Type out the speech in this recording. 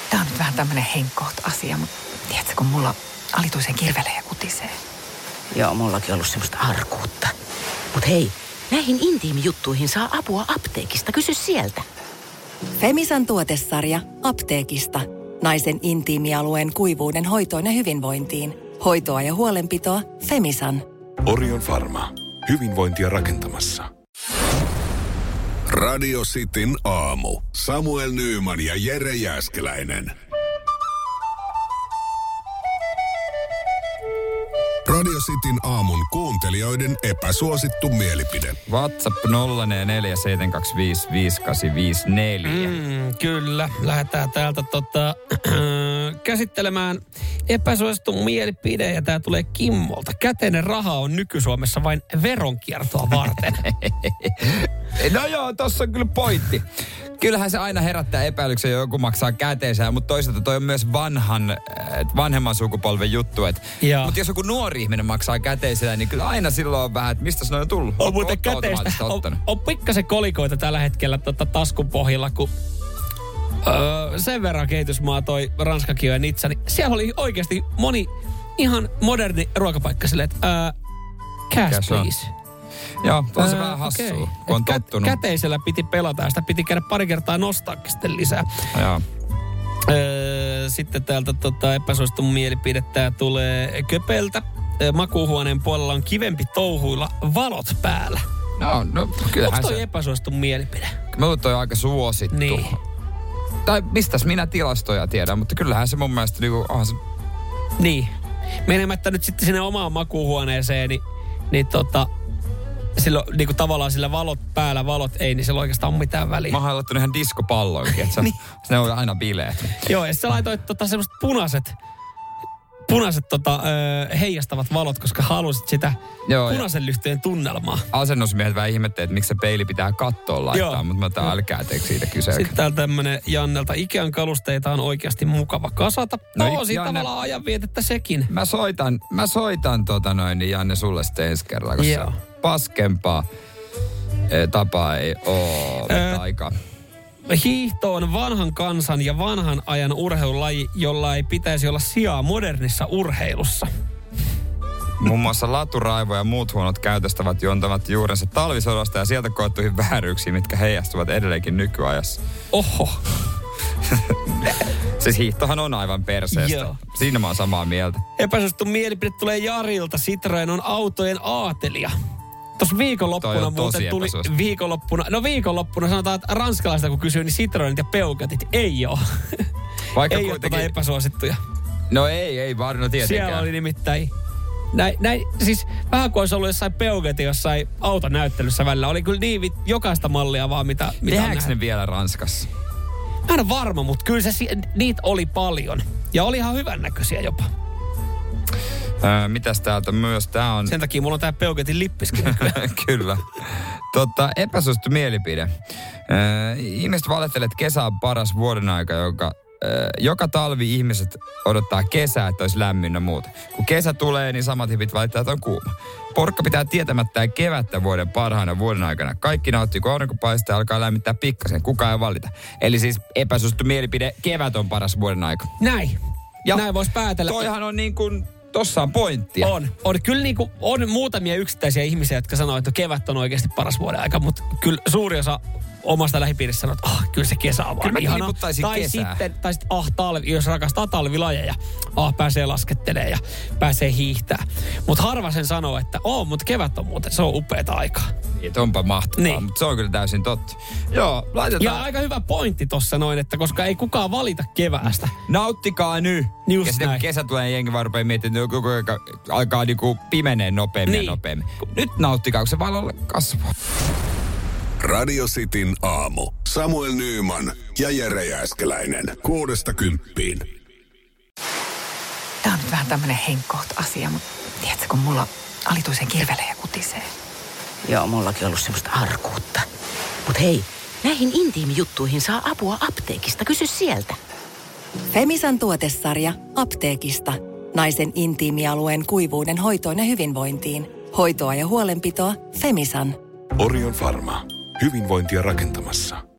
Tää on nyt vähän tämmönen henkkoht-asia, mutta tiedätkö, kun mulla alituisen kirvelee ja kutisee. Joo, mullakin ollut semmoista arkuutta. Mut hei, näihin intiimijuttuihin saa apua apteekista. Kysy sieltä. Femisan tuotesarja apteekista. Naisen intiimialueen kuivuuden hoitoon ja hyvinvointiin. Hoitoa ja huolenpitoa Femisan. Orion Pharma. Hyvinvointia rakentamassa. Radio Cityn aamu. Samuel Nyyman ja Jere Jääskeläinen. Radio Cityn aamun kuuntelijoiden epäsuosittu mielipide. WhatsApp 0447255854. Kyllä, lähdetään täältä käsittelemään epäsuosittu mielipide ja tää tulee Kimmolta. Käteinen raha on nyky-Suomessa vain veronkiertoa varten. No joo, tossa on kyllä pointti. Kyllähän se aina herättää epäilyksen, joku maksaa käteisään, mutta toisaalta toi on myös vanhemman sukupolven juttu. Mutta jos joku nuori ihminen maksaa käteisellä, niin kyllä aina silloin on vähän, että mistä se on tullut. On muuten käteistä. On pikkasen kolikoita tällä hetkellä taskun pohjalla, kun sen verran kehitysmaa toi Ranskakin ja Nitsa, niin siellä oli oikeasti moni ihan moderni ruokapaikka silleen, että cash please. Joo, on se vähän hassua, kun on tottunut. Käteisellä piti pelata ja sitä piti käydä pari kertaa nostaakin sitten lisää. Joo. Sitten täältä epäsuosittu mielipide, tää tulee Köpeltä. Makuuhuoneen puolella on kivempi touhuilla valot päällä. No kyllähän onko toi epäsuosittu mielipide? Mä luulen, toi on aika suosittu. Niin. Tai mistäs minä tilastoja tiedän, mutta kyllähän se mun mielestä Niin. Menemättä nyt sitten sinne omaan makuuhuoneeseen, niin silloin niin kuin tavallaan sillä valot päällä, valot ei, niin sillä oikeastaan ole mitään väliä. Mä oon laittanut ihan diskopalloinkin, että niin. Ne on aina bileet. Joo, ja sä laitoit semmoset punaiset heijastavat valot, koska halusit sitä punaisen lyhteen tunnelmaa. Asennusmiehet vähän ihmettelee, että miksi se peili pitää kattoon laittaa, mutta mä otan älkää teekö siitä kyse. Sitten täällä tämmönen Jannelta, Ikean kalusteita on oikeasti mukava kasata. No siinä tavallaan ajanvietettä sekin. Mä soitan niin Janne sulle sitten ensi kerralla, koska paskempaa tapaa ei ole aikaa. Hiihto on vanhan kansan ja vanhan ajan urheilulaji, jolla ei pitäisi olla sijaa modernissa urheilussa. Muun muassa laturaivo ja muut huonot käytöstävät juontavat juurensa talvisodasta ja sieltä koettuihin vääryyksiin, mitkä heijastuvat edelleenkin nykyajassa. Oho. Siis hiihtohan on aivan perseestä. Joo. Siinä mä oon samaa mieltä. Epäsuosittu mielipide tulee Jarilta. Citroen on autojen aatelia. Tuossa viikonloppuna muuten tuli viikonloppuna sanotaan, että ranskalaista kun kysyy, niin Citroenit ja Peugeotit ei ole. Vaikka ei kuitenkin ole epäsuosittuja. No ei vaan, no tietenkään. Siellä oli nimittäin näin, siis vähän kuin olisi ollut jossain Peugeotin jossain auton näyttelyssä välillä. Oli kyllä niin jokaista mallia vaan mitä tehdäänkö ne vielä Ranskassa? Mä en ole varma, mutta kyllä niitä oli paljon. Ja oli ihan hyvännäköisiä jopa. Mitäs täältä myös? Tää on... Sen takia mulla on tää Peugeotin lippiskin. Kyllä. Epäsuosittu mielipide. Ihmiset valehtelee, että kesä on paras vuoden aika, joka talvi ihmiset odottaa kesää, että olisi lämmin ja muuta. Kun kesä tulee, niin samat hipit valittaa, että on kuuma. Porukka pitää tietämättä kevättä vuoden parhaana vuoden aikana. Kaikki nauttii, kun aurinko paistaa ja alkaa lämmittää pikkasen. Kukaan ei valita. Eli siis epäsuosittu mielipide, kevät on paras vuoden aika. Näin. Ja näin voisi päätellä. Toihan on niin kuin... Tossa on pointtia. On. Kyllä niinku, on muutamia yksittäisiä ihmisiä, jotka sanoo, että kevät on oikeasti paras vuoden aika, mutta kyllä suuri osa omasta lähipiirissä sanoo, että kyllä se kesä on vaan ihana. Tai sitten talvi, jos rakastaa talvilajeja, pääsee laskettelemaan ja pääsee hiihtää. Mutta harva sen sanoo, että mutta kevät on muuten, se on upeata aikaa. Niin, onpa mahtavaa, niin. Mutta se on kyllä täysin totta. Joo, laitetaan. Ja aika hyvä pointti tossa noin, että koska ei kukaan valita keväästä. Nauttikaa nyt. Just ja sitten kun kesä tulee, niin jengi vaan rupeaa miettimään, että alkaa niinku pimenee nopeammin ja nopeammin. Nyt nauttikaa, kun se valolle kasvaa. Radio Cityn aamu. Samuel Nyyman ja Jere Jääskeläinen. 6–10. Tää on nyt vähän tämmönen henkkoht-asia, mutta tiedätkö, kun mulla alituisen kirvelee ja kutisee. Joo, mullakin ollut semmoista arkuutta. Mut hei, näihin intiimijuttuihin saa apua apteekista. Kysy sieltä. Femisan tuotesarja apteekista. Naisen intiimialueen kuivuuden hoitoon ja hyvinvointiin. Hoitoa ja huolenpitoa Femisan. Orion Pharma. Hyvinvointia rakentamassa.